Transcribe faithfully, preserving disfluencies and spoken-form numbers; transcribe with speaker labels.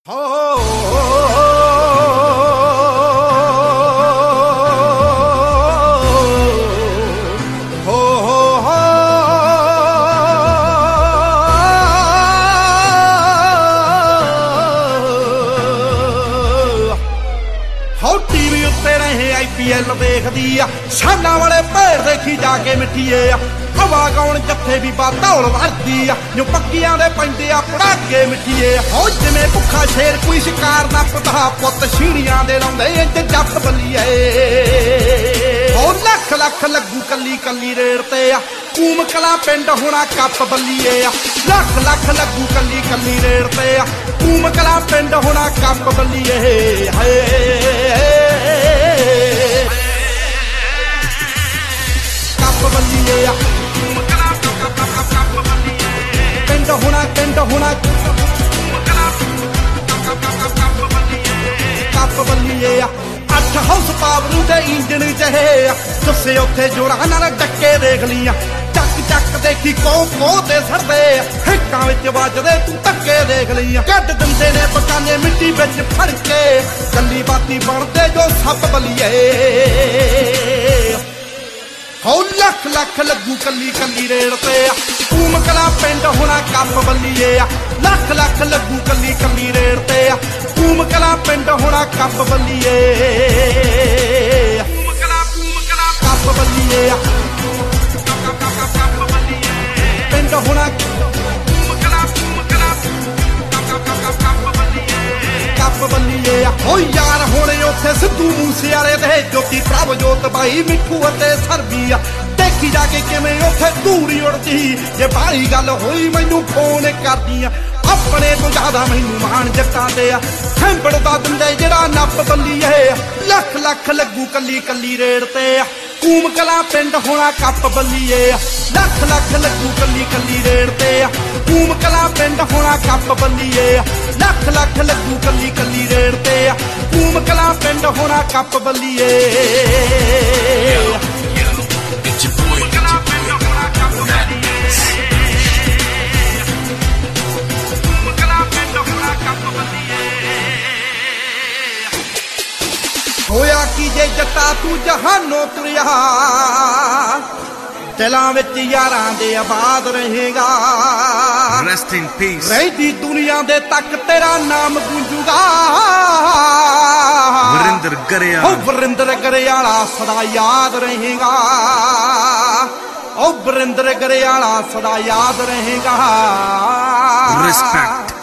Speaker 1: ਹੋ ਟੀਵੀ ਉੱਤੇ ਰਹੇ ਆਈ ਪੀ ਐਲ ਦੇਖਦੀ ਆ ਸਾਨਾਂ ਵਾਲੇ ਭੇਰ ਦੇਖੀ ਜਾ ਕੇ ਮਿੱਠੀਏ ਆ ਹਵਾ ਗਾਉਣ ਜੱਥੇ ਵੀ ਬਾਧੌਲ ਵਰਦੀ ਆ ਜੋ ਪੱਕੀਆਂ ਦੇ ਪੈਂਦੇ ਆ ਪੜਾਕੇ ਮਿੱਠੀਏ ਹੋ ਜਿਵੇਂ ਭੁੱਖਾ ਸ਼ੇਰ ਕੋਈ ਸ਼ਿਕਾਰ ਨਾ ਪਤਾ ਪੁੱਤ ਛੀੜੀਆਂ ਦੇ ਲਾਉਂਦੇ ਇੰਜ ਜੱਟ ਬੱਲੀਏ ਹੋ ਲੱਖ ਲੱਖ ਲੱਗੂ ਕੱਲੀ ਕੱਲੀ ਰੇੜ ਤੇ ਆ ਕੂਮ ਕਲਾ ਪਿੰਡ ਹੋਣਾ ਕੱਪ ਬੱਲੀਏ ਆ ਲੱਖ ਲੱਖ ਲੱਗੂ ਕੱਲੀ ਕੱਲੀ ਰੇੜ ਤੇ ਆ ਕੂਮ ਕਲਾ ਪਿੰਡ ਹੋਣਾ ਕੱਪ ਬੱਲੀਏ ਹਏ ਕੱਪ ਬੱਲੀਏ ਆ ਪਿੰਡ ਹੋਣਾ ਪਿੰਡ ਹੋਣਾ ਕੱਪ ਬੱਲੀਏ ਆ ਅੱਠ ਹਾਊਸ ਪਾਵਰ ਦੇ ਇੰਜਣ ਚਹੇ ਦੱਸੇ ਉੱਥੇ ਜੋਰਾਂ ਨਾਲ ਡੱਕੇ ਦੇਖ ਲੀਆਂ ਚੱਕ ਚੱਕ ਦੇਖੀ ਕੋ ਕੋ ਤੇ ਸੜਦੇ ਹਿੱਕਾਂ ਵਿੱਚ ਵੱਜਦੇ ਤੂੰ ਧੱਕੇ ਦੇਖ ਲਈਆਂ ਕੱਢ ਦਿੰਦੇ ਨੇ ਬਕਾਨੇ ਮਿੱਟੀ ਵਿੱਚ ਫੜ ਕੇ ਕੱਲੀ ਬਾਤੀ ਬਣਦੇ ਜੋ ਸੱਪ ਬੱਲੀਏ ਹੋ ਲੱਖ ਲੱਖ ਲੱਗੂ ਕੱਲੀ ਕੱਲੀ ਰੇੜ ਤੇ ਆ ਕੂਮ ਕਲਾ ਪਿੰਡ ਹੋਣਾ ਕੱਪ ਬੱਲੀਏ ਆ ਲੱਖ ਲੱਖ ਲੱਗੂ ਕੱਲੀ ਕੱਲੀ ਰੇੜ ਤੇ ਆ ਕੂਮ ਕਲਾ ਪਿੰਡ ਹੋਣਾ ਕੱਪ ਬੱਲੀਏ ਕੂਮ ਕਲਾ ਕੂਮ ਕਲਾ ਕੱਪ ਬੱਲੀਏ ਆ ਪਿੰਡ ਹੋਣਾ ਕੂਮ ਕਲਾ ਕੂਮ ਕਲਾ ਕੱਪ ਬੱਲੀਏ ਆ ਹੋ ਯਾਰ ਹੋਣੇ ਉੱਥੇ ਸਿੱਧੂ ਮੂਸੇ ਵਾਲੇ ਦੇ ਜੋਤੀ ਪ੍ਰਭ ਜੋਤ ਬਾਈ ਮਿੱਠੂ ਅਤੇ ਸਰਬੀ ਆ ਦੇਖੀ ਜਾ ਕੇ ਕਿਵੇਂ ਉੱਥੇ ਧੂਰੀ ਉੜਦੀ ਜੇ ਬਾਹਲੀ ਗੱਲ ਹੋਈ ਮੈਨੂੰ ਫੋਨ ਕਰਦੀ ਆ ਆਪਣੇ ਤੋਂ ਜ਼ਿਆਦਾ ਮੈਨੂੰ ਮਾਣ ਜੱਟਾਂ ਤੇ ਆ ਖੰਬੜਦਾ ਦਿੰਦੇ ਜਿਹੜਾ ਨੱਪ ਬੱਲੀਏ ਲੱਖ ਲੱਖ ਲੱਗੂ ਕੱਲੀ ਕੱਲੀ ਰੇੜ ਤੇ ਆ ਕੂਮ ਕਲਾ ਪਿੰਡ ਹੋਣਾ ਕੱਪ ਬੱਲੀਏ ਆ ਲੱਖ ਲੱਖ ਲੱਗੂ ਕੱਲੀ ਕੱਲੀ ਰੇੜ ਤੇ ਆ ਕੂਮ ਕਲਾ ਪਿੰਡ ਹੋਣਾ ਕੱਪ ਬੱਲੀਏ ਆ ਲੱਖ ਲੱਖ ਲੱਗੂ ਕੱਲੀ ਕੱਲੀ ਰੇੜ ਤੇ ਆ ਕੂਮ ਕਲਾ ਪਿੰਡ ਹੋਣਾ ਕੱਪ ਬੱਲੀਏ ਹੋਇਆ ਕੀ ਜੇ ਜੱਟਾ ਤੂੰ ਜਹਾਨੋਂ ਤੁਰਿਆ ਦਿਲਾਂ ਵਿੱਚ ਯਾਰਾਂ ਦੇ ਆਬਾਦ ਰਹੇਗਾ
Speaker 2: ਰੈਸਟ ਇਨ ਪੀਸ
Speaker 1: ਰਹਿੰਦੀ ਦੁਨੀਆ ਦੇ ਤੱਕ ਤੇਰਾ ਨਾਮ ਗੂੰਜੂਗਾ
Speaker 2: ਵਰਿੰਦਰ ਗਰੇਵਾਲਾ
Speaker 1: ਓ ਵਰਿੰਦਰ ਗਰੇਵਾਲਾ ਸਦਾ ਯਾਦ ਰਹੇਗਾ ਓ ਵਰਿੰਦਰ ਗਰੇਵਾਲਾ ਸਦਾ ਯਾਦ ਰਹੇਗਾ
Speaker 2: ਰਿਸਪੈਕਟ